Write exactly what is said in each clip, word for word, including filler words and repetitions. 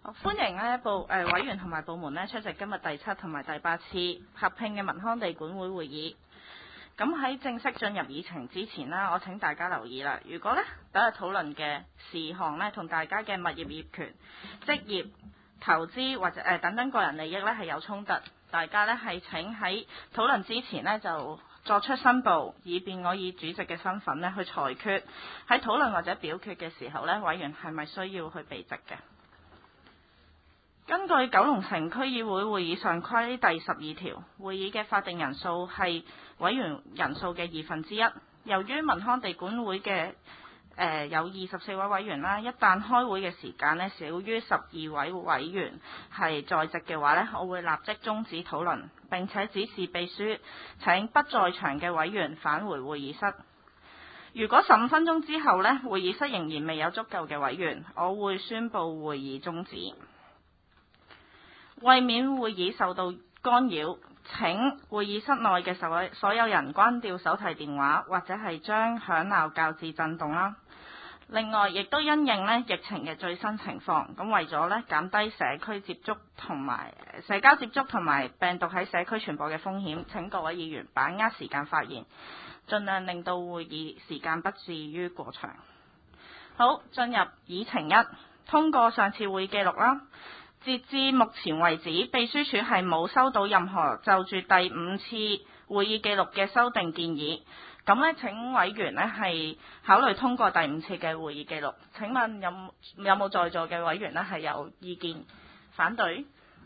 歡迎呢部誒、呃、委員同埋部門呢出席今日第七同埋第八次合併嘅民康地管會會議。咁喺正式進入議程之前呢，我請大家留意啦。如果呢等日討論嘅事項呢同大家嘅物業業權、職業、投資或者誒、呃、等等個人利益呢係有衝突，大家呢係請喺討論之前呢就作出申報，以便我以主席嘅身份呢去裁決喺討論或者表決嘅時候呢，委員係咪需要去避席嘅。根據九龍城區議會會議常規第十二條，會議嘅法定人數係委員人數嘅二分之一。由於民康地管會嘅誒、呃、有二十四位委員啦，一旦開會嘅時間呢少於十二位委員係在席嘅話呢，我會立即終止討論，並且指示秘書請不在場嘅委員返回會議室。如果十五分鐘之後呢，會議室仍然未有足夠嘅委員，我會宣布會議終止。為免會議受到干擾，請會議室內嘅所所有人關掉手提電話，或者係將響鬧校至震動啦。另外，亦都因應呢疫情嘅最新情況，咁為咗呢減低社區接觸同埋社交接觸同埋病毒喺社區傳播嘅風險，請各位議員把握時間發言，盡量令到會議時間不至於過長。好，進入議程一，通過上次會議記錄啦。截至目前為止，秘書處係冇收到任何就住第五次會議記錄嘅修訂建議。咁呢，請委員呢係考慮通過第五次嘅會議記錄。請問有有冇在座嘅委員呢係有意見反對？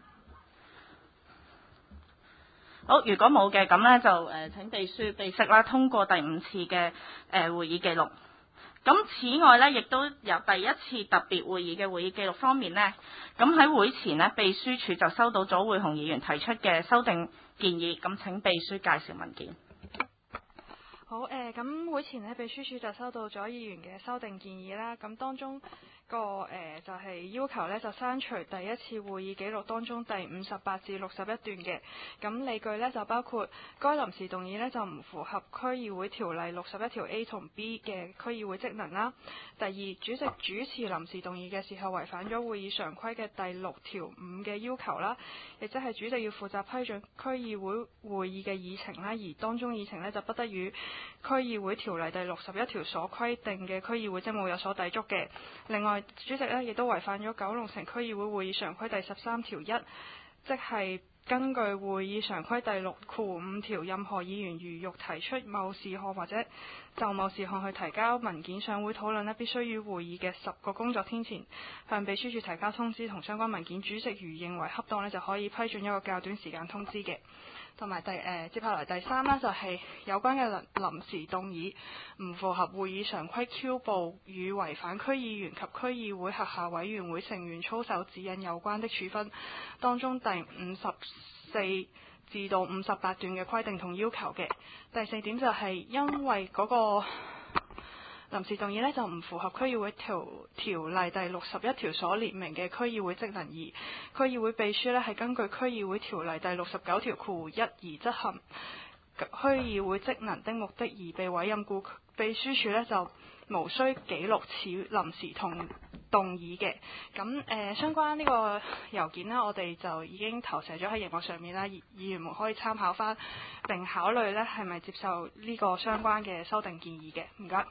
好，如果冇嘅，咁呢就誒、呃、請秘書備悉啦，通過第五次嘅誒、呃、會議記錄。咁此外呢，亦都有第一次特別會議嘅會議記錄方面呢，咁喺會前呢，秘書處就收到咗會紅議員提出嘅修訂建議，咁請秘書介紹文件。 好誒，咁、呃、會前呢，秘書處就收到咗議員嘅修訂建議啦，咁當中個誒、呃、就係、是、要求呢，就刪除第一次會議記錄當中第五十八至六十一段嘅，咁理據呢，就包括該臨時動議呢，就唔符合區議會條例六十一條 A 同 B 嘅區議會職能啦。第二，主席主持臨時動議嘅時候違反咗會議常規嘅第六條五嘅要求啦，亦即係主席要負責批准區議會會議嘅議程啦，而當中議程呢，就不得與區議會條例第六十一條所規定嘅區議會職務有所抵觸嘅。另外，主席呢亦都違反咗九龍城區議會會議常規第十三條一，即係根據會議常規第六括五條，任何議員如欲提出某事項或者就某事項去提交文件上會討論呢，必須於會議嘅十個工作天前向秘書處提交通知同相關文件。主席如認為恰當呢，就可以批准一個較短時間通知嘅。同埋第誒、呃、接下來第三呢，就係、是、有關嘅臨臨時動議唔符合會議常規 Q 部與違反區議員及區議會轄下委員會成員操守指引有關的處分，當中第五十四至到五十八段嘅規定同要求嘅。第四點就係因為嗰個臨時動議呢，就唔符合區議會條條例第六十一條所列明嘅區議會職能，而區議會秘書呢，係根據區議會條例第六十九條括弧一而執行區議會職能的目的而被委任，故秘書處呢，就無需記錄此臨時同動議嘅。咁誒、呃、相關呢個郵件呢，我哋就已經投射咗喺熒幕上面啦，議議員們可以參考翻並考慮呢係咪接受呢個相關嘅修訂建議嘅。唔該。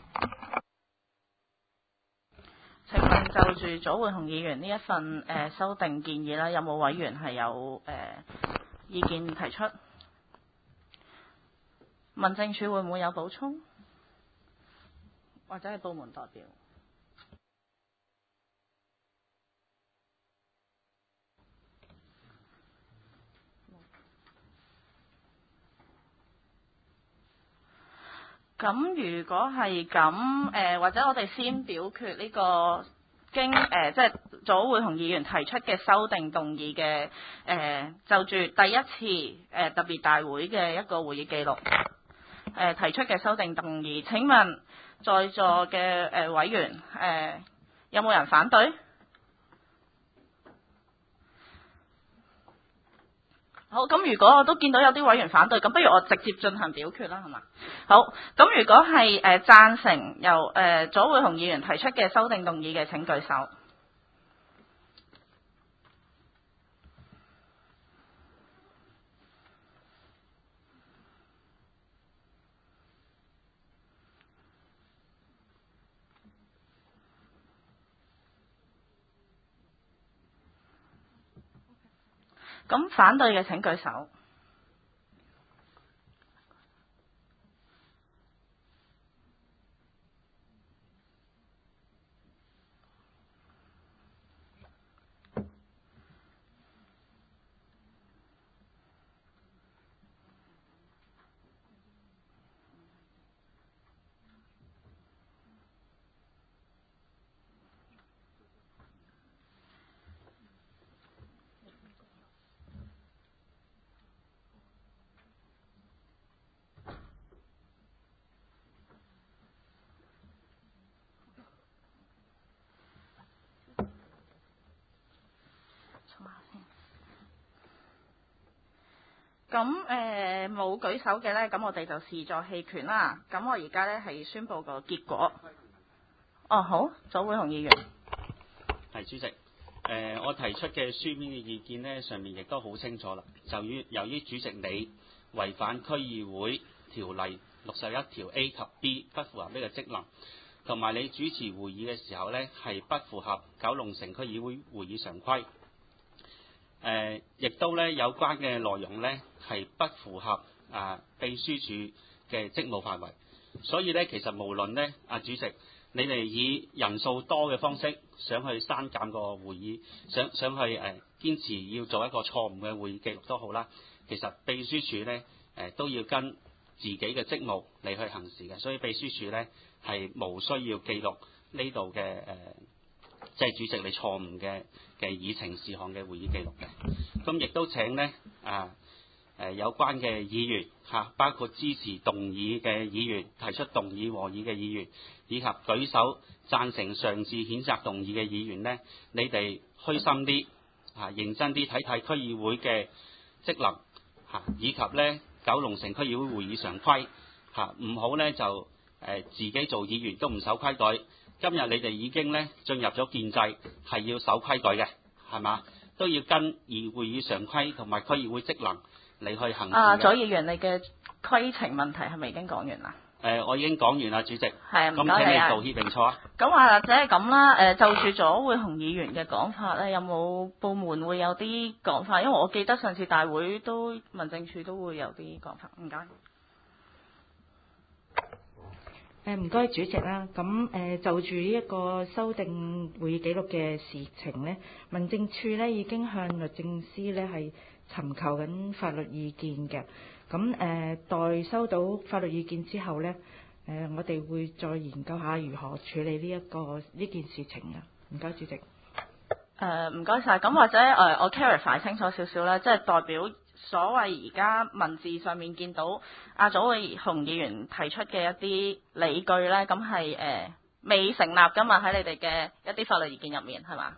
請問就住左會紅議員呢一份誒、呃、修訂建議啦，有冇委員係有誒、呃、意見提出？民政處會唔會有補充，或者係部門代表？咁如果係咁，誒、呃、或者我哋先表決呢個經誒、呃、即係左會紅議員提出嘅修訂動議嘅誒、呃，就住第一次誒、呃、特別大會嘅一個會議記錄誒、呃、提出嘅修訂動議。請問在座嘅誒、呃、委員誒、呃、有冇人反對？好，咁如果我都見到有啲委員反對，咁不如我直接進行表決啦，係嘛？好，咁如果係誒贊成由誒、呃、左會紅議員提出嘅修訂動議嘅，請舉手。 咁反對嘅請舉手。咁誒冇舉手嘅呢，咁我哋就視作棄權啦。咁我而家呢係宣佈個結果。哦，好，左會紅議員。 係主席，誒、呃、我提出嘅書面嘅意見呢，上面亦都好清楚啦。就於由於主席你違反區議會條例六十一條 A 及 B， 不符合呢個職能，同埋你主持會議嘅時候呢，係不符合九龍城區議會會議常規。誒、呃，亦都咧有關嘅內容咧係不符合啊秘書處嘅職務範圍，所以咧其實無論咧啊主席，你哋以人數多嘅方式想去刪減個會議，想想去誒、呃、堅持要做一個錯誤嘅會議記錄都好啦，其實秘書處咧誒、呃、都要跟自己嘅職務嚟去行事嘅，所以秘書處咧係無需要記錄呢度嘅誒。呃即係主席你錯誤嘅嘅議程事項嘅會議記錄嘅，咁亦都請呢啊誒有關嘅議員嚇，包括支持動議嘅議員、提出動議和議嘅議員，以及舉手贊成上次譴責動議嘅議員呢，你哋虛心啲嚇，認真啲睇睇區議會嘅職能嚇，以及呢九龍城區議會會議常規嚇，唔好呢就誒自己做議員都唔守規矩。今日你哋已經咧進入咗建制，係要守規矩嘅，係嘛？都要跟議會議常規同埋區議會職能嚟去行事嘅。 啊，左議員，你嘅規程問題係咪已經講完啦？ 誒、呃，我已經講完啦，主席。係啊，唔該你啊。 咁請你道歉認錯啊。 咁或者係咁啦，誒，就住左會紅議員嘅講法咧，有冇部門會有啲講法？因為我記得上次大會都民政處都會有啲講法。唔該。 誒唔該主席啦，咁誒就住呢一個修訂會議記錄嘅事情呢，民政處呢已經向律政司呢係尋求緊法律意見嘅，咁誒待收到法律意見之後呢，誒我哋會再研究下如何處理呢一個呢件事情啊。唔該主席。 誒唔該晒，咁或者誒、呃、我 clarify 清楚少少啦，即係代表所謂而家文字上面見到阿左會紅議員提出嘅一啲理據咧，咁係誒未成立噶嘛，喺你哋嘅一啲法律意見入面係嘛？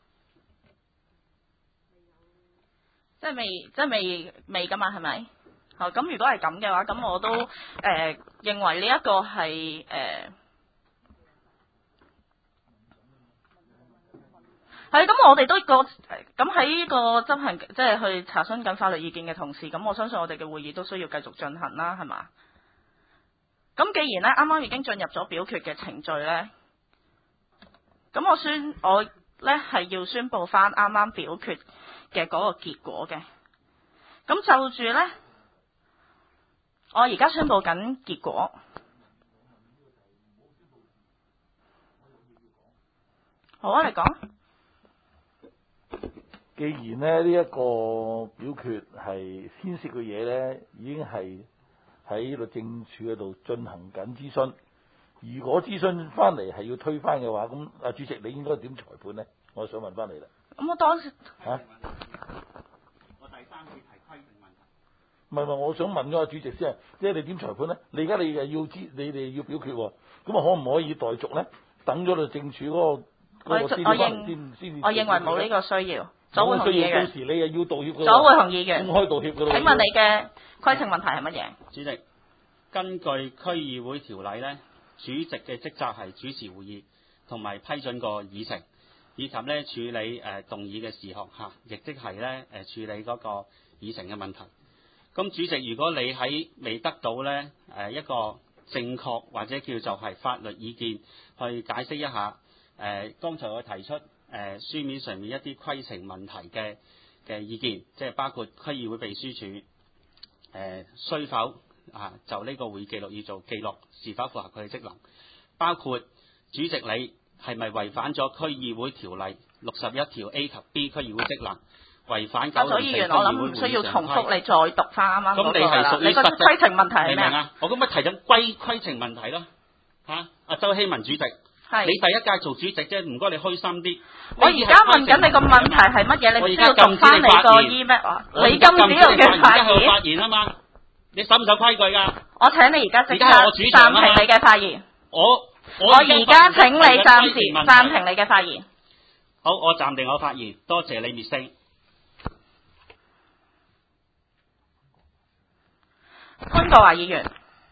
即係未，即係未未噶嘛，係咪？好，咁如果係咁嘅話，咁我都誒、呃、認為呢一個係誒。呃係，咁我哋都個咁喺呢個執行，即係去查詢緊法律意見嘅同時，咁我相信我哋嘅會議都需要繼續進行啦，係嘛？咁既然咧啱啱已經進入咗表決嘅程序咧，咁我宣我咧係要宣佈翻啱啱表決嘅嗰個結果嘅。咁就住咧，我而家宣佈緊結果。好啊，你講。 既然咧呢一個表決係牽涉嘅嘢咧，已經係喺律政處嗰度進行緊諮詢。如果諮詢翻嚟係要推翻嘅話，咁啊主席你應該點裁判咧？我想問翻你啦。 咁我當時嚇、啊， 我第三次提規程問題。 唔係唔係，我想問咗阿主席先，即係你點裁判咧？你而家你誒要知，你哋要表決喎，咁啊可唔可以代續咧？等咗律政處嗰、嗰個嗰、嗰個先翻嚟先先。 我認為冇呢個需要。左會紅議員， 到時你又要道歉嘅。 左會紅議員， 公開道歉嘅。 請問你嘅規程問題係乜嘢？ 主席，根據區議會條例呢，主席嘅職責係主持會議同埋批准個議程，以及呢處理誒、呃、動議嘅事項嚇，亦即係呢誒、呃、處理嗰個議程嘅問題。咁主席，如果你喺未得到呢誒、呃、一個正確或者叫做係法律意見去解釋一下誒、呃，剛才我提出誒、呃、書面上面一啲規程問題嘅嘅意見，即係包括區議會秘書處誒、呃、需否啊就呢個會議記錄要做記錄，是否符合佢嘅職能，包括主席你係咪違反咗區議會條例六十一條 A 及 B 區議會職能？違反九龍城區議會會議常規。 我諗唔需要重複，你再讀翻啱啱嗰個啦。 咁你係屬於你個規程問題係咩明唔明啊？我咁咪提緊規規程問題咯嚇。阿周希文主席，你第一屆做主席啫，唔該你虛心啲。 我而家問緊你個問題係乜嘢？你唔需要讀翻你個 email 啊？你禁止我嘅發言。 發言啊嘛，你守唔守規矩㗎？ 我請你而家即刻暫停你嘅發言。 我我而家請你暫時暫停你嘅發言。 好，我暫停我發言，多謝你滅聲。 潘國華議員，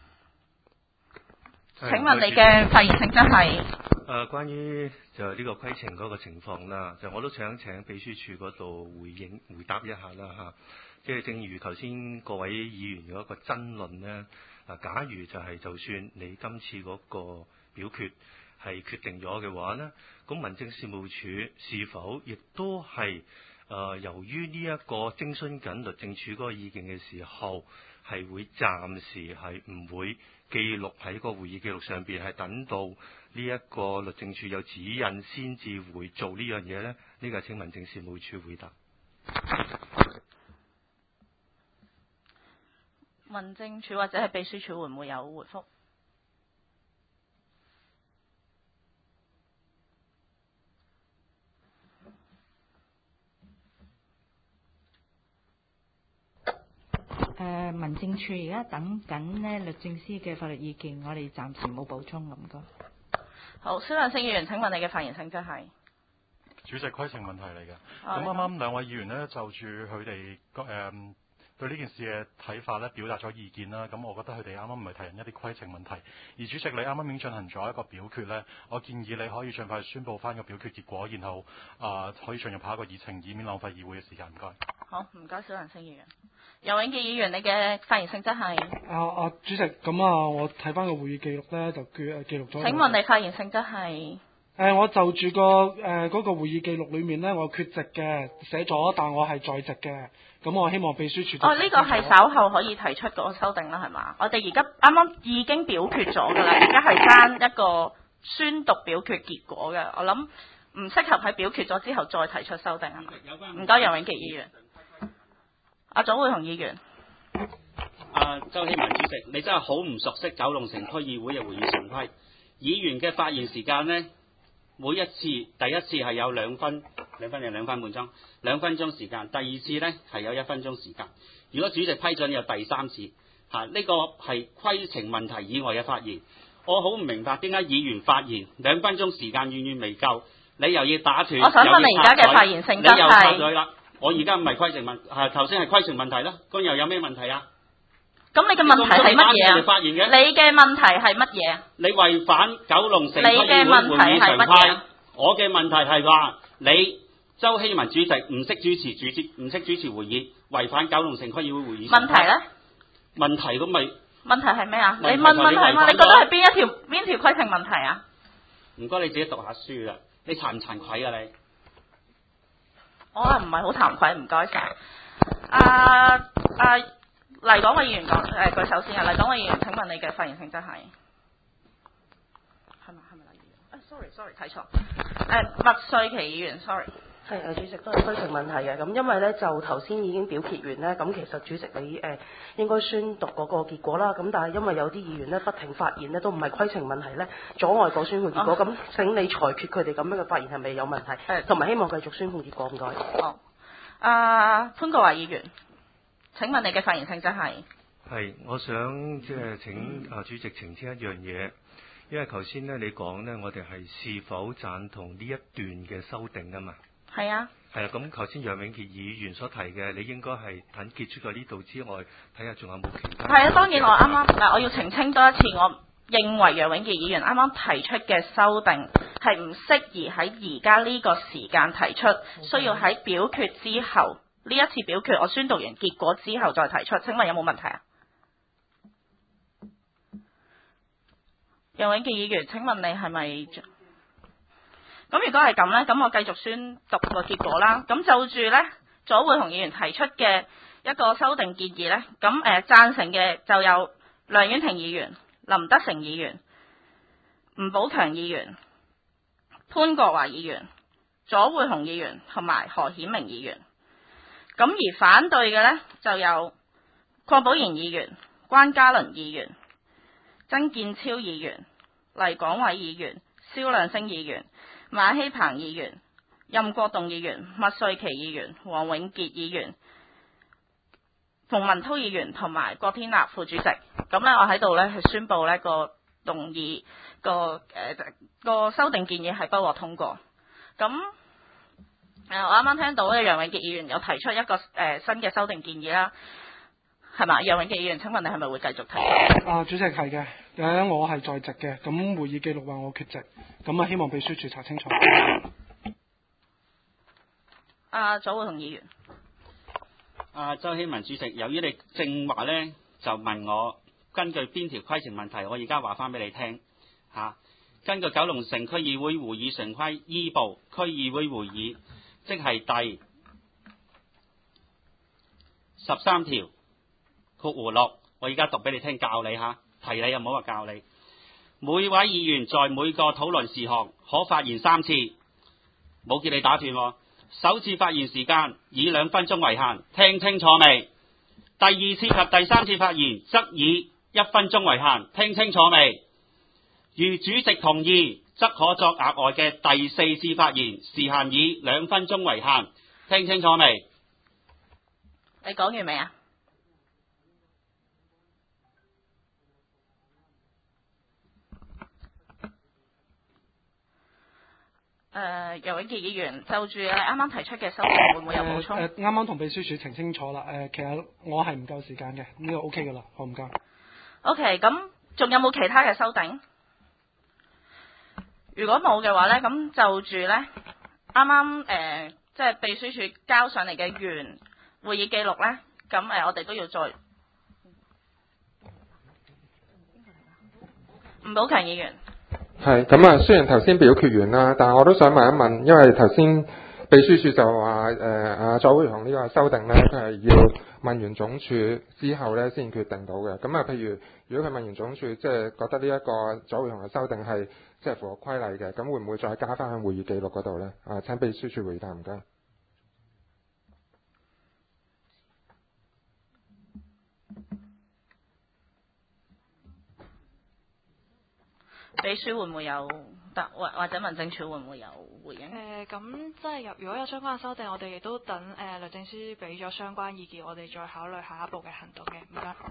請問你嘅發言性質係？ 誒、呃，關於就呢個規程嗰個情況啦，就我都想請秘書處嗰度回應回答一下啦嚇。即係正如頭先各位議員嗰個爭論呢，嗱，假如就係就算你今次嗰個表決係決定咗嘅話呢，咁民政事務處是否亦都係誒、呃、由於呢一個徵詢緊律政處嗰個意見嘅時候，係會暫時係唔會記錄喺個會議記錄上邊，係等到呢一個律政處有指引先至會做呢樣嘢呢？呢個請民政事務處回答。 民政處或者係秘書處會唔會有回覆？ 誒、呃，民政處而家等緊呢律政司嘅法律意見，我哋暫時冇補充咁多。 好，蕭亮星議員，請問你嘅發言性質係？ 主席規程問題嚟嘅。咁啱啱兩位議員呢，就住佢哋誒對呢件事嘅睇法咧表達咗意見啦。咁我覺得佢哋啱啱唔係提緊一啲規程問題，而主席你啱啱已經進行咗一個表決呢，我建議你可以盡快宣佈翻個表決結果，然後啊、呃、可以進入下一個議程，以免浪費議會嘅時間。唔該。 好，唔該，蕭亮星議員。游永傑議員，你嘅發言性質係？ 啊啊，主席，咁啊，我睇翻個會議記錄咧，就記記錄咗。 請問你發言性質係？誒、 呃，我就住個誒嗰個會議記錄裏面咧，我缺席嘅，寫咗，但我係在席嘅。咁我希望秘書處。 哦，呢、這個係稍後可以提出嗰個修訂啦，係嘛？我哋而家啱啱已經表決咗㗎啦，而家係爭一個宣讀表決結果嘅。我諗唔適合喺表決咗之後再提出修訂係嘛？唔該，游永傑議員。阿左會雄議員， 阿周希文主席，你真係好唔熟悉九龍城區議會嘅會議常規。議員嘅發言時間呢，每一次第一次係有兩分兩分定兩分半鐘，兩分鐘時間；第二次呢係有一分鐘時間。如果主席批准有第三次，嚇、啊、呢、這個係規程問題以外嘅發言。我好唔明白點解議員發言兩分鐘時間遠遠未夠，你又要打斷， 我想問你而家嘅發言性質係？ 你又插嘴啦。我而家唔係規程問，係頭先係規程問題啦。咁又有咩問題啊？ 咁你嘅問題係乜嘢啊？ 發言嘅， 你嘅問題係乜嘢？ 你違反九龍城區議會會議常規。我嘅問題係話你周希文主席唔識主持主持唔識主持會議，違反九龍城區議會會議常規。問題咧？問題咁咪？問題係咩啊？你問問題嘛？你覺得係邊一條邊條規程問題啊？唔該，你自己讀下書啦。你慚唔慚愧啊你？我係唔係好慚愧？唔該晒。啊啊，黎港偉議員講誒，舉手先啊！黎港偉議員，請問你嘅發言性質係？係咪係咪黎議員？誒 ，sorry sorry，睇錯。誒，麥瑞琪議員 ，sorry。 係誒，主席都係規程問題嘅。咁因為咧就頭先已經表決完咧，咁其實主席你誒、呃、應該宣讀嗰個結果啦。咁但係因為有啲議員咧不停發言咧，都唔係規程問題咧，阻礙個宣判結果。咁、哦、請你裁決佢哋咁樣嘅發言係咪有問題？同埋希望繼續宣判結果。唔該。 好。啊，潘國華議員，請問你嘅發言性質係？係， 我想即係請啊主席澄清一樣嘢，因為頭先咧你講咧，我哋係是否贊同呢一段嘅修訂啊嘛？係啊，係啦。咁頭先楊永傑議員所提嘅，你應該係等結束咗呢度之外，睇下仲有冇其他。係啊，當然我啱啱嗱，我要澄清多一次，我認為楊永傑議員啱啱提出嘅修訂係唔適宜喺而家呢個時間提出，需要喺表決之後呢一次表決，我宣讀完結果之後再提出。請問有冇問題啊？楊永傑議員，請問你係咪？咁如果係咁呢，咁我繼續宣讀個結果啦。咁就住呢左會雄議員提出嘅一個修訂建議呢，咁誒、呃、贊成嘅就有梁婉婷議員、林德成議員、吳寶強議員、潘國華議員、左會雄議員同埋何顯明議員。咁而反對嘅呢，就有鄺寶賢議員、關嘉倫議員、曾建超議員、黎廣偉議員、蕭亮星議員、馬希鵬議員、任國棟議員、麥瑞琪議員、黃永傑議員、馮文濤議員同埋郭天立副主席。咁呢，我喺度呢，係宣布呢個動議個誒、呃、個修訂建議係不獲通過。咁誒、呃，我啱啱聽到咧，楊永傑議員有提出一個誒、呃、新嘅修訂建議啦，係嘛？楊永傑議員，請問你係咪會繼續提？ 啊，主席係嘅，誒我係在席嘅，咁會議記錄話我缺席，咁啊希望秘書處查清楚。 啊，左會雄議員。 啊，周希文主席，由於你正話咧就問我根據邊條規程問題，我而家話翻俾你聽嚇、啊。根據九龍城區議會會議常規 E 部區議會會議，即係第十三條括弧六，我而家讀俾你聽，教你嚇，提你又唔好話教你。每位議員在每個討論事項可發言三次，冇叫你打斷喎。首次發言時間以兩分鐘為限，聽清楚未？第二次及第三次發言則以一分鐘為限，聽清楚未？如主席同意，則可作額外嘅第四次發言，時限以兩分鐘為限，聽清楚未？ 你講完未啊？誒、呃，楊永傑議員就住你啱啱提出嘅修訂，會唔會有補充？ 誒啱啱同秘書處澄清楚啦。誒、呃，其實我係唔夠時間嘅，呢、這個 O K 噶啦，好唔該。 O K，咁仲有冇其他嘅修訂？如果冇嘅話呢，咁就住呢啱啱誒，即係秘書處交上嚟嘅原會議記錄呢，咁誒、呃，我哋都要再。吳寶強議員。 係咁啊！雖然頭先表決完啦，但係我都想問一問，因為頭先秘書處就話誒啊左會雄呢個修訂咧，佢係要問完總署之後咧先決定到嘅。咁啊，譬如如果佢問完總署，即係覺得呢一個左會雄嘅修訂係即係符合規例嘅，咁會唔會再加翻喺會議記錄嗰度咧？啊，請秘書處回答，唔該。 秘書會唔會有答，或或者民政處會唔會有回應？ 誒咁即係如果有相關嘅修訂，我哋亦都等誒、呃、律政司俾咗相關意見，我哋再考慮下一步嘅行動嘅。唔該。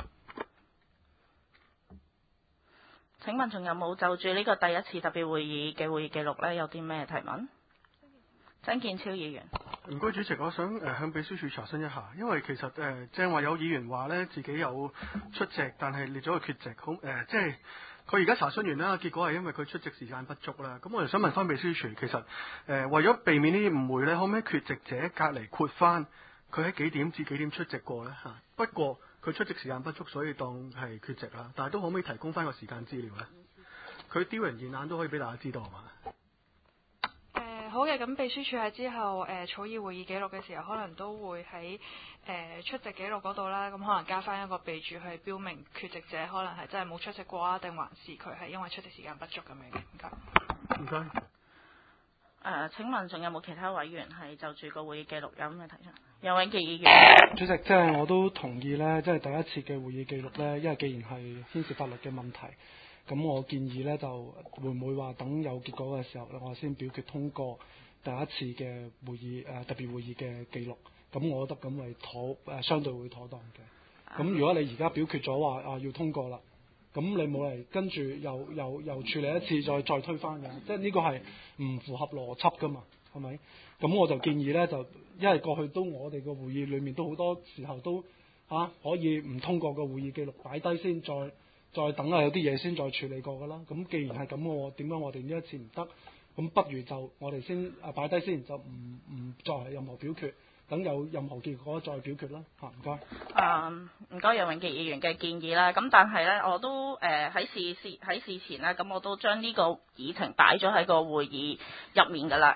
請問仲有冇就住呢個第一次特別會議嘅會議記錄呢？有啲咩提問？曾建超議員。 唔該，主席，我想誒、呃、向秘書處查詢一下，因為其實誒正話有議員話咧自己有出席，但係列咗個缺席，好誒、呃、即係。佢而家查詢完啦，結果係因為佢出席時間不足啦。咁我就想問翻秘書處，其實誒、呃、為咗避免呢啲誤會咧，可唔可以缺席者隔離括翻佢喺幾點至幾點出席過咧嚇？不過佢出席時間不足，所以當係缺席啦。但係都可唔可以提供翻個時間資料咧？佢丟人現眼都可以俾大家知道係嘛？ 誒好嘅，咁秘書處喺之後誒、呃、草擬會議記錄嘅時候，可能都會喺誒、呃、出席記錄嗰度啦，咁可能加翻一個備註去標明缺席者可能係真係冇出席過啊，定還是佢係因為出席時間不足咁樣嘅？唔該。 唔該。 誒，請問仲有冇其他委員係就住個會議記錄有咩提出？楊永傑議員。 主席，即係我都同意咧，即係第一次嘅會議記錄咧，因為既然係牽涉法律嘅問題。咁我建議咧，就會唔會話等有結果嘅時候，我先表決通過第一次嘅會議誒、呃、特別會議嘅記錄。咁我覺得咁係妥誒、呃，相對會妥當嘅。咁如果你而家表決咗話啊要通過啦，咁你冇嚟跟住又又又處理一次再再推翻嘅，即係呢個係唔符合邏輯噶嘛，係咪？咁我就建議咧，就因為過去都我哋個會議裡面都好多時候都嚇、啊、可以唔通過個會議記錄擺低先再。再等下有啲嘢先再處理過㗎啦。咁既然係咁嘅，點解我哋呢一次唔得？咁不如就我哋先啊擺低先，就唔唔作為任何表決，等有任何結果再表決啦。嚇，唔該。 啊，唔該楊永傑議員嘅建議啦。咁但係咧，我都誒喺事事喺事前咧，咁我都將呢個議程擺咗喺個會議入面㗎啦。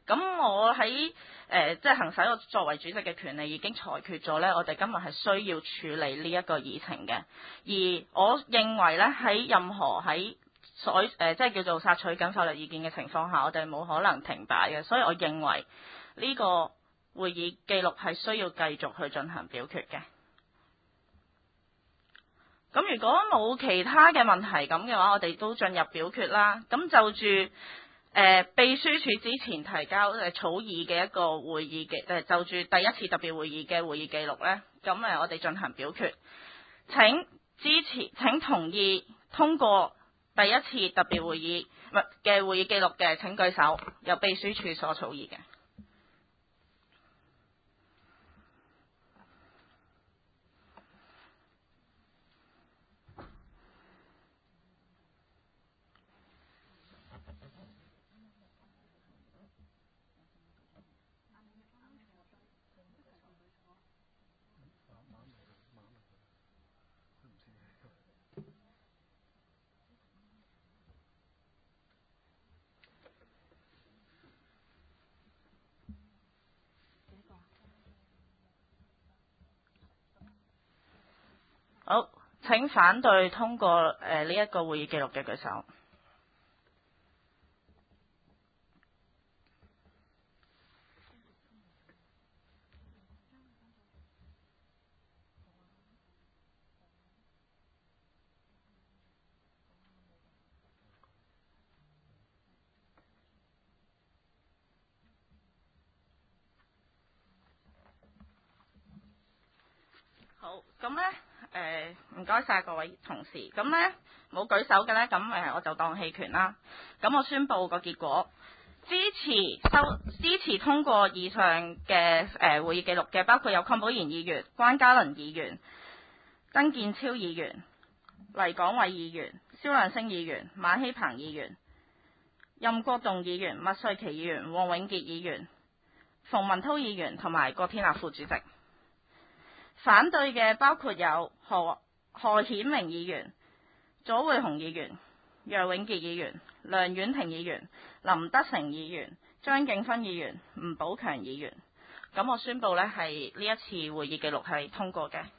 咁我喺誒、呃、即係行使我作為主席嘅權利已經裁決咗呢，我哋今日係需要處理呢一個議程嘅。而我認為呢，喺任何喺所誒、呃、即係叫做索取緊法律意見嘅情況下，我哋冇可能停擺嘅。所以我認為呢個會議記錄係需要繼續去進行表決嘅。咁如果冇其他嘅問題咁嘅話，我哋都進入表決啦。咁就住誒、呃、秘書處之前提交誒草擬嘅一個會議記誒，就住第一次特別會議嘅會議記錄呢，咁誒我哋進行表決。請支持請同意通過第一次特別會議嘅會議記錄嘅請舉手，由秘書處所草擬嘅。好，請反對通過誒呢一個會議記錄嘅舉手。好，咁呢。誒唔該晒各位同事，咁呢冇舉手嘅呢，咁誒我就當棄權啦。咁我宣佈個結果，支持收支持通過以上嘅誒會議記錄嘅，包括有鄺寶賢議員、關嘉麟議員、曾建超議員、黎廣偉議員、蕭亮星議員、馬希鵬議員、任國棟議員、麥瑞琪議員、黃永傑議員、馮文濤議員同埋郭天立副主席。反對嘅包括有何何顯明議員、左會雄議員、楊永傑議員、梁婉婷議員、林德成議員、張景芬議員、吳寶強議員。咁我宣布呢係呢一次會議記錄係通過嘅。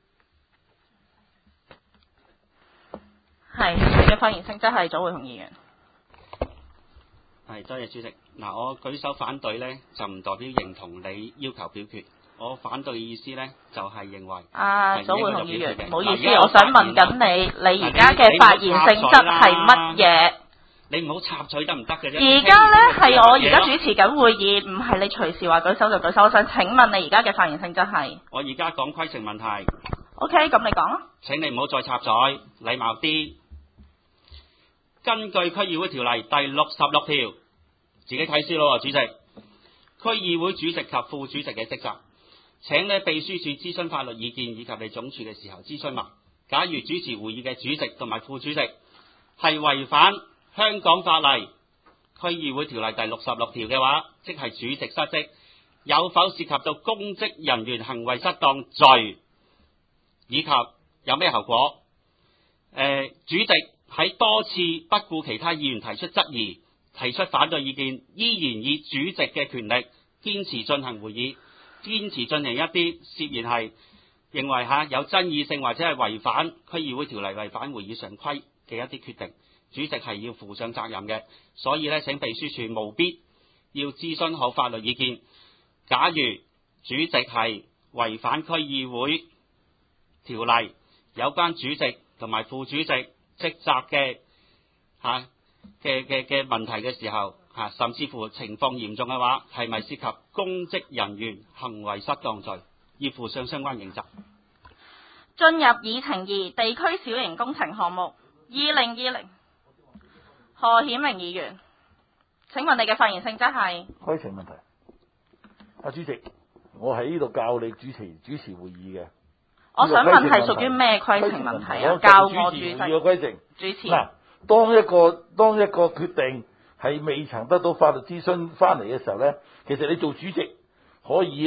係你嘅發言性質係左會雄議員。 係，多謝主席。嗱，我舉手反對呢，就唔代表認同你要求表決。我反對嘅意思呢，就係、是、認為啊，左會雄議員，唔好意思， 我我想問緊你，你而家嘅發言性質係乜嘢？ 你唔好插嘴得唔得嘅啫？ 而家呢，係我而家主持緊會議，唔係你隨時話舉手就舉手。我想請問你而家嘅發言性質係？我而家講規程問題。OK，咁你講啦。請你唔好再插嘴，禮貌啲。根據區議會條例第六十六條，自己睇書咯，主席。區議會主席及副主席嘅職責。請呢秘書處諮詢法律意見以及你總署嘅時候諮詢埋。假如主持會議嘅主席同埋副主席係違反香港法例區議會條例第六十六條嘅話，即係主席失職，有否涉及到公職人員行為失當罪，以及有咩後果？誒、呃，主席喺多次不顧其他議員提出質疑、提出反對意見，依然以主席嘅權力堅持進行會議。堅持進行一啲涉嫌係認為嚇有爭議性或者係違反區議會條例、違反會議常規嘅一啲決定，主席係要負上責任嘅。所以呢，請秘書處務必要諮詢好法律意見。假如主席係違反區議會條例有關主席同埋副主席職責嘅嚇嘅嘅嘅問題嘅時候，啊，甚至乎情況嚴重嘅話，係咪涉及公職人員行為失當罪，要負上相關刑責？進入議程二，地區小型工程項目二零二零。何顯明議員，請問你嘅發言性質係？ 規程問題。阿主席，我喺呢度教你主持主持會議嘅。 我想問係屬於咩規程問題啊？教我主持會議嘅規程。主持。嗱， 當一個當一個決定係未曾得到法律諮詢翻嚟嘅時候呢，其實你做主席可以呢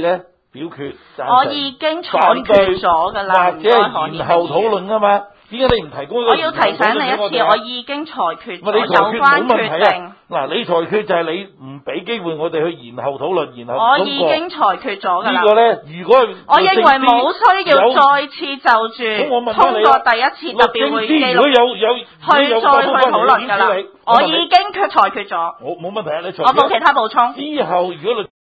表決贊成， 我已經裁決咗㗎啦， 或者係延後討論啊嘛？點解你唔提供一個？ 我要提醒你一次，我已經裁決咗有關關決定。 嗱，你裁決就係你唔俾機會我哋去延後討論，然後我已經裁決咗㗎啦。 呢個咧，如果我認為冇需要再次就住通過第一次特別會議記錄去再去討論㗎啦。我已經決裁決咗。 我冇問題啊，你裁決。 我冇其他補充。 之後如果